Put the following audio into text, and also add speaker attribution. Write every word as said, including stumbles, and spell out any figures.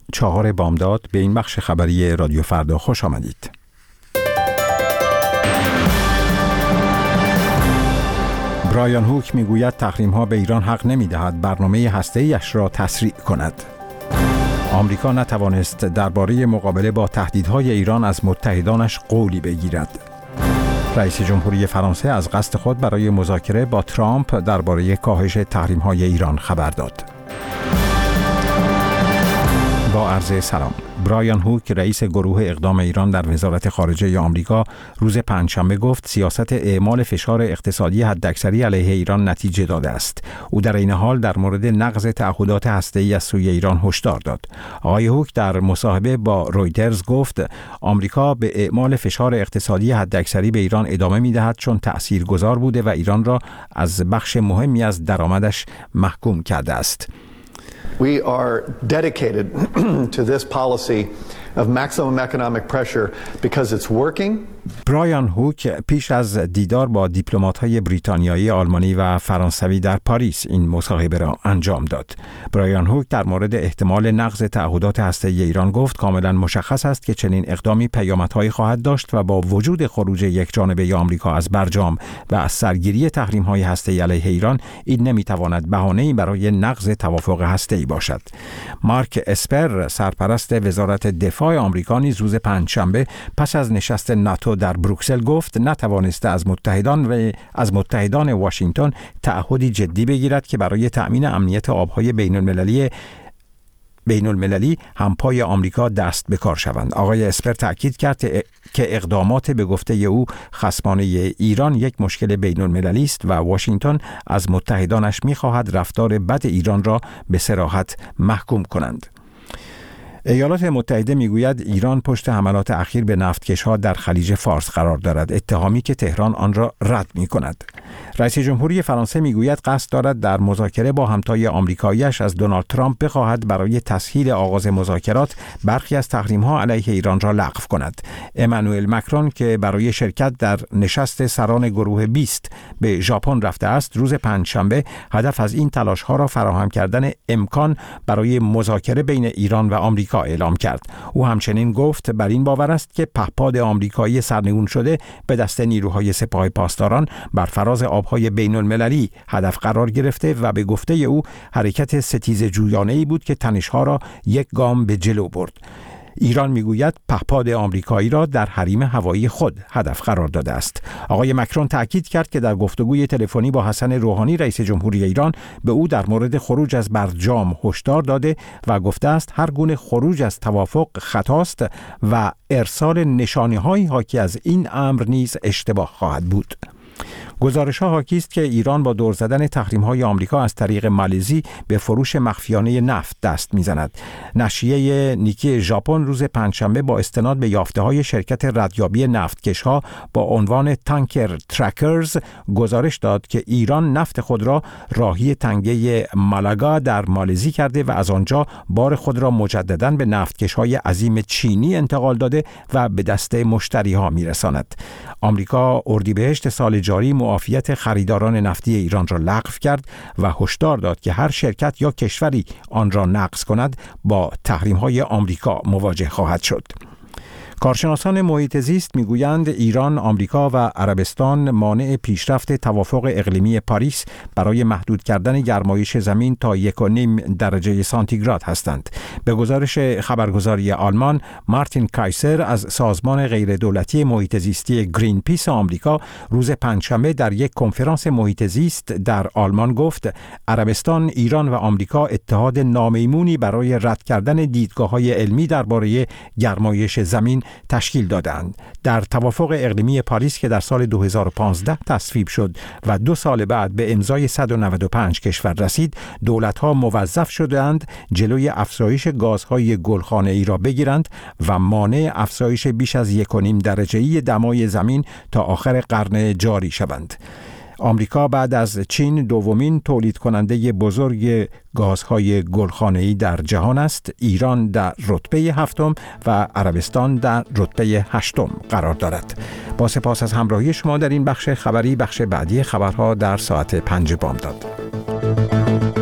Speaker 1: چهار بامداد به این بخش خبری رادیو فردا خوش آمدید. برایان هوک میگوید تحریم‌ها به ایران حق نمی‌دهد برنامه هسته‌ایش را تسریع کند. آمریکا نتوانست درباره مقابله با تهدیدهای ایران از متحدانش قولی بگیرد. رئیس جمهوری فرانسه از قصد خود برای مذاکره با ترامپ درباره کاهش تحریم‌های ایران خبر داد. با عرض سلام. برایان هوک رئیس گروه اقدام ایران در وزارت خارجه آمریکا روز پنجشنبه گفت سیاست اعمال فشار اقتصادی حداکثری علیه ایران نتیجه داده است. او در این حال در مورد نقض تعهدات هسته‌ای از سوی ایران هشدار داد. آقای هوک در مصاحبه با رویترز گفت آمریکا به اعمال فشار اقتصادی حداکثری به ایران ادامه می‌دهد چون تأثیرگذار بوده و ایران را از بخش مهمی از درآمدش محکوم کرده است.
Speaker 2: We are dedicated to this policy of maximum economic pressure because it's working.
Speaker 1: برایان هوک پیش از دیدار با دیپلمات‌های بریتانیایی، آلمانی و فرانسوی در پاریس این مصاحبه را انجام داد. برایان هوک در مورد احتمال نقض تعهدات هسته‌ای ایران گفت کاملا مشخص است که چنین اقدامی پیامدهایی خواهد داشت و با وجود خروج یکجانبه آمریکا از برجام و از سرگیری تحریم‌های هسته‌ای علیه ایران، این نمی‌تواند بهانه‌ای برای نقض توافق هسته‌ای باشد. مارک اسپر سرپرست وزارت دفاع آمریکا نیز روز پنجشنبه پس از نشست ناتو در بروکسل گفت نتوانسته از متحدان و از متحدان واشنگتن تعهدی جدی بگیرد که برای تأمین امنیت آبهای بین المللی بین المللی همپای آمریکا دست به کار شوند. آقای اسپر تأکید کرد که اقدامات به گفته او خصمانه ایران یک مشکل بین المللی است و واشنگتن از متحدانش می‌خواهد رفتار بد ایران را به صراحت محکوم کنند. ایالات متحده میگوید ایران پشت حملات اخیر به نفتکش‌ها در خلیج فارس قرار دارد، اتهامی که تهران آن را رد می‌کند. رئیس جمهوری فرانسه میگوید قصد دارد در مذاکره با همتای آمریکایی‌اش از دونالد ترامپ بخواهد برای تسهیل آغاز مذاکرات برخی از تحریم‌ها علیه ایران را لغو کند. امانوئل مکرون که برای شرکت در نشست سران گروه بیست به ژاپن رفته است، روز پنجشنبه هدف از این تلاش‌ها را فراهم کردن امکان برای مذاکره بین ایران و آمریکا اعلام کرد. او همچنین گفت بر این باور است که پهپاد آمریکایی سرنگون شده به دست نیروهای سپاه پاسداران بر فراز آبهای بین المللی هدف قرار گرفته و به گفته او حرکت ستیزه جویانه‌ای بود که تنش‌ها را یک گام به جلو برد. ایران میگوید پهپاد آمریکایی را در حریم هوایی خود هدف قرار داده است. آقای مکرون تأکید کرد که در گفتگوی تلفنی با حسن روحانی رئیس جمهوری ایران به او در مورد خروج از برجام هشدار داده و گفته است هر گونه خروج از توافق خطاست و ارسال نشانه‌های حاکی از این امر نیز اشتباه خواهد بود. گزارش‌ها حاکی است که ایران با دور زدن تحریم‌های آمریکا از طریق مالزی به فروش مخفیانه نفت دست می‌زند. نشریه نیکی ژاپن روز پنجشنبه با استناد به یافته‌های شرکت ردیابی نفتکش‌ها با عنوان تانکر ترکرز گزارش داد که ایران نفت خود را راهی تنگه مالاگا در مالزی کرده و از آنجا بار خود را مجدداً به نفتکش‌های عظیم چینی انتقال داده و به دست مشتری‌ها می‌رساند. آمریکا اردیبهشت سال جاری معافیت خریداران نفتی ایران را لغو کرد و هشدار داد که هر شرکت یا کشوری آن را نقض کند با تحریم‌های آمریکا مواجه خواهد شد. کارشناسان محیط زیست میگویند ایران، آمریکا و عربستان مانع پیشرفت توافق اقلیمی پاریس برای محدود کردن گرمایش زمین تا یک و نیم درجه سانتیگراد هستند. به گزارش خبرگزاری آلمان، مارتین کایسر از سازمان غیردولتی محیط زیستی گرین پیس آمریکا روز پنجشنبه در یک کنفرانس محیط زیست در آلمان گفت عربستان، ایران و آمریکا اتحاد نامیمونی برای رد کردن دیدگاه‌های علمی درباره گرمایش زمین تشکیل دادند. در توافق اقلیمی پاریس که در سال دو هزار و پانزده تصویب شد و دو سال بعد به امضای صد و نود و پنج کشور رسید، دولت‌ها موظف شدند جلوی افزایش گازهای گلخانه‌ای را بگیرند و مانع افزایش بیش از یک و نیم درجه‌ای دمای زمین تا آخر قرن جاری شوند. آمریکا بعد از چین دومین تولید کننده بزرگ گازهای گلخانه‌ای در جهان است. ایران در رتبه هفتم و عربستان در رتبه هشتم قرار دارد. با سپاس از همراهی شما در این بخش خبری. بخش بعدی خبرها در ساعت پنج بامداد.